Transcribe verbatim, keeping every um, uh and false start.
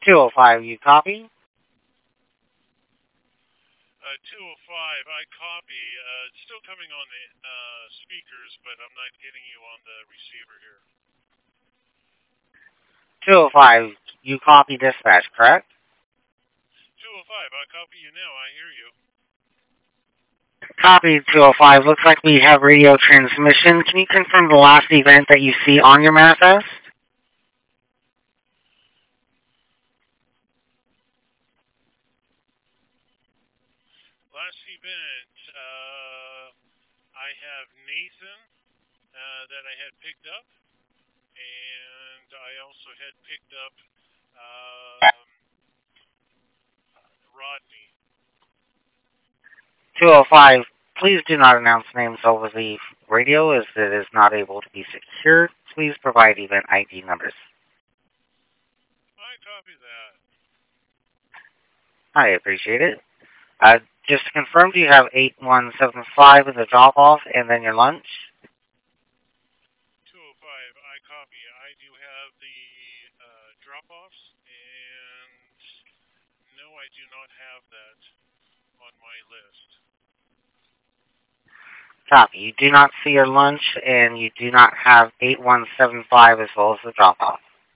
two oh five, you copy? Uh, two oh five, I copy. Uh, it's still coming on the uh, speakers, but I'm not getting you on the receiver here. two oh five, you copy dispatch, correct? two oh five, I copy you now. I hear you. Copy two oh five. Looks like we have radio transmission. Can you confirm the last event that you see on your manifest? Last event, uh, I have Nathan uh, that I had picked up, and I also had picked up um, Rodney. two oh five, please do not announce names over the radio as it is not able to be secured. Please provide event I D numbers. I copy that. I appreciate it. Uh, just to confirm, do you have eight one seven five as a drop-off and then your lunch? two oh five, I copy. I do have the uh, drop-offs, and no, I do not have that on my list. Copy. You do not see your lunch, and you do not have eight one seven five as well as the drop-off.